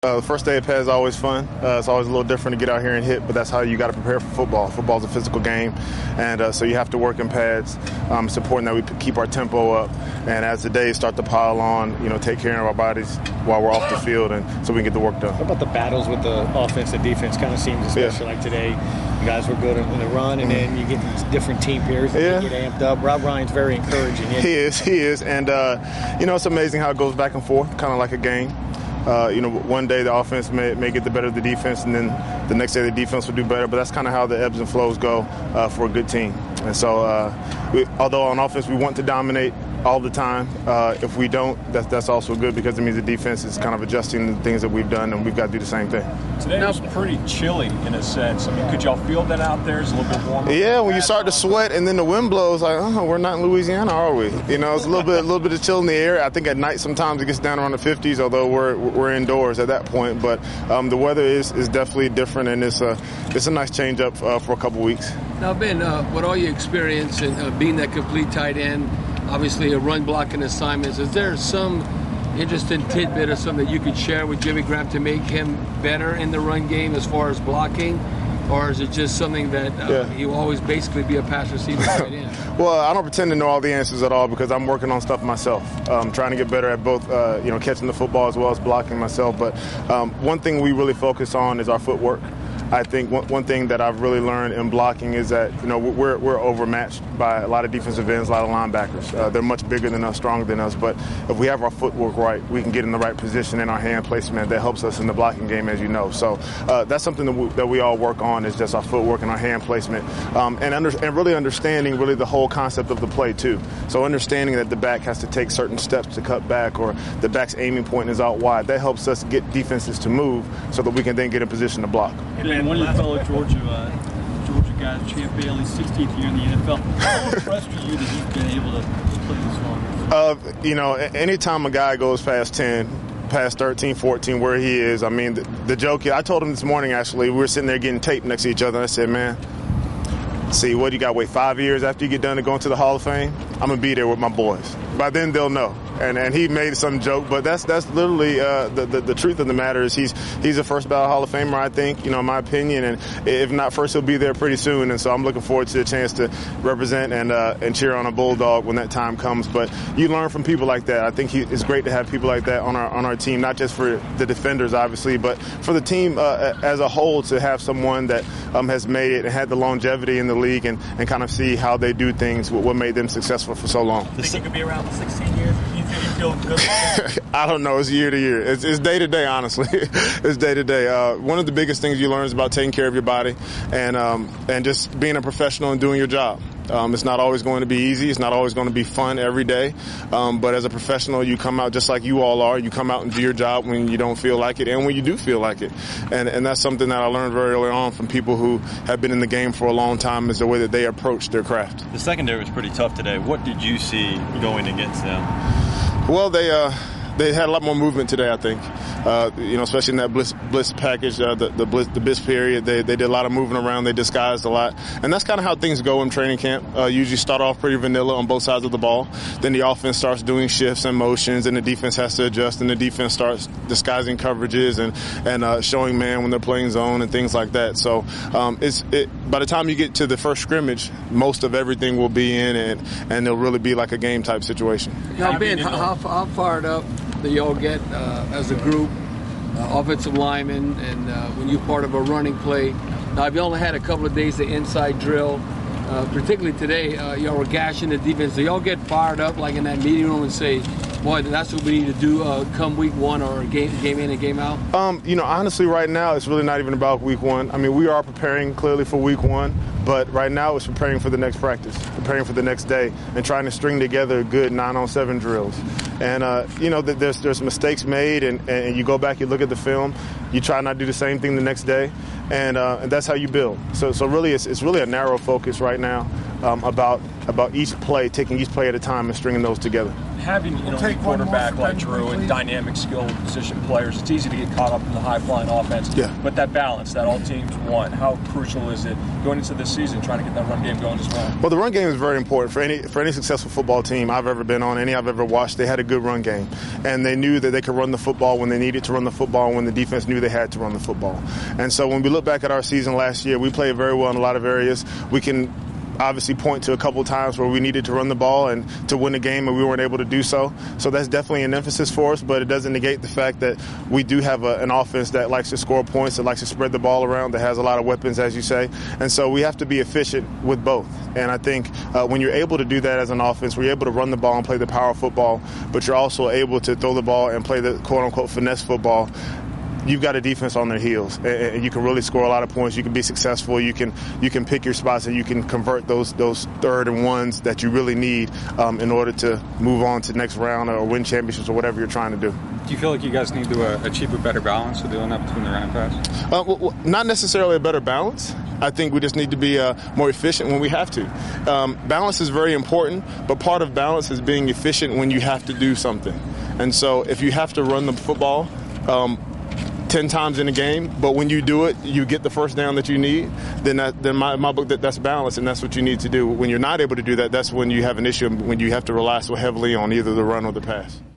The first day of PED is always fun. It's always a little different to get out here and hit, but that's how you got to prepare for football. Football's a physical game, and so you have to work in pads. It's important that we keep our tempo up, and as the days start to pile on, take care of our bodies while we're off the field, and so we can get the work done. What about the battles with the offense and defense? Kind of seems, especially like today, you guys were good in the run, and then you get these different team pairs that get amped up. Rob Ryan's very encouraging. He is, and it's amazing how it goes back and forth, kind of like a game. One day the offense may get the better of the defense, and then the next day the defense will do better. But that's kind of how the ebbs and flows go for a good team. And so, although on offense we want to dominate all the time, if we don't, that's also good because it means the defense is kind of adjusting the things that we've done, and we've got to do the same thing. Today was pretty chilly in a sense. I mean, could y'all feel that out there? It's a little bit warmer. Yeah, when you start to sweat and then the wind blows, like, we're not in Louisiana, are we? It's a little bit of chill in the air. I think at night sometimes it gets down around the 50s, although we're indoors at that point. But the weather is definitely different, and it's a nice change up for a couple weeks. Now, Ben, with all your experience and being that complete tight end, obviously a run blocking assignments, is there some interesting tidbit or something that you could share with Jimmy Graham to make him better in the run game as far as blocking? Or is it just something that he will always basically be a pass receiver tight end? Well, I don't pretend to know all the answers at all because I'm working on stuff myself. Trying to get better at both, catching the football as well as blocking myself. But one thing we really focus on is our footwork. I think one thing that I've really learned in blocking is that we're overmatched by a lot of defensive ends, a lot of linebackers. They're much bigger than us, stronger than us. But if we have our footwork right, we can get in the right position in our hand placement. That helps us in the blocking game, as you know. So that's something that we all work on is just our footwork and our hand placement, and really understanding really the whole concept of the play too. So understanding that the back has to take certain steps to cut back, or the back's aiming point is out wide. That helps us get defenses to move so that we can then get in position to block. And one of your fellow Georgia guys, Champ Bailey, 16th year in the NFL. How impressed are you that he's been able to play this long? Anytime a guy goes past 10, past 13, 14, where he is, I mean, the joke, I told him this morning, actually, we were sitting there getting taped next to each other, and I said, man, see, what, you got to wait 5 years after you get done to go into the Hall of Fame? I'm going to be there with my boys. By then, they'll know. And he made some joke, but that's literally the truth of the matter is he's a first ballot Hall of Famer, I think, in my opinion. And if not first, he'll be there pretty soon. And so I'm looking forward to the chance to represent and cheer on a Bulldog when that time comes. But you learn from people like that. I think it's great to have people like that on our team, not just for the defenders, obviously, but for the team as a whole, to have someone that has made it and had the longevity in the league and kind of see how they do things, what made them successful for so long. Do you think you could be around for 16 years? You feel good? I don't know. It's year to year. It's day to day, honestly. It's day to day. One of the biggest things you learn is about taking care of your body and just being a professional and doing your job. It's not always going to be easy. It's not always going to be fun every day. But as a professional, you come out just like you all are. You come out and do your job when you don't feel like it and when you do feel like it. And that's something that I learned very early on from people who have been in the game for a long time, is the way that they approach their craft. The secondary was pretty tough today. What did you see going against them? Well, they had a lot more movement today, I think. Especially in that blitz package, the blitz period. They did a lot of moving around. They disguised a lot. And that's kind of how things go in training camp. Usually start off pretty vanilla on both sides of the ball. Then the offense starts doing shifts and motions, and the defense has to adjust, and the defense starts disguising coverages and showing man when they're playing zone and things like that. So by the time you get to the first scrimmage, most of everything will be in, and it'll really be like a game type situation. Now, Ben, how fired up do y'all get as a group, offensive linemen, and when you're part of a running play? Now, if you only had a couple of days of inside drill, particularly today, y'all were gashing the defense. Do y'all get fired up like in that meeting room and say, boy, that's what we need to do come week one or game in and game out? Honestly, right now, it's really not even about week one. I mean, we are preparing clearly for week one, but right now it's preparing for the next practice, preparing for the next day, and trying to string together good 9-on-7 drills. And, there's mistakes made, and you go back, you look at the film, you try not to do the same thing the next day, and that's how you build. So really, it's really a narrow focus right now about each play, taking each play at a time and stringing those together. having an elite quarterback like Drew and dynamic skill position players, it's easy to get caught up in the high-flying offense. Yeah. But that balance that all teams want, how crucial is it going into this season trying to get that run game going as well? Well, the run game is very important for any successful football team I've ever been on, any I've ever watched. They had a good run game, and they knew that they could run the football when they needed to run the football, and when the defense knew they had to run the football. And so when we look back at our season last year, we played very well in a lot of areas. We can obviously point to a couple times where we needed to run the ball and to win the game, and we weren't able to do so. So that's definitely an emphasis for us, but it doesn't negate the fact that we do have an offense that likes to score points, that likes to spread the ball around, that has a lot of weapons, as you say. And so we have to be efficient with both. And I think when you're able to do that as an offense, where you're able to run the ball and play the power football, but you're also able to throw the ball and play the quote-unquote finesse football, you've got a defense on their heels, and you can really score a lot of points. You can be successful. You can pick your spots, and you can convert those third and ones that you really need in order to move on to the next round or win championships or whatever you're trying to do. Do you feel like you guys need to achieve a better balance of doing that between the run and pass? Well, not necessarily a better balance. I think we just need to be more efficient when we have to. Balance is very important, but part of balance is being efficient when you have to do something. And so if you have to run the football 10 times in a game, but when you do it, you get the first down that you need, then my book, that's balance, and that's what you need to do. When you're not able to do that, that's when you have an issue, when you have to rely so heavily on either the run or the pass.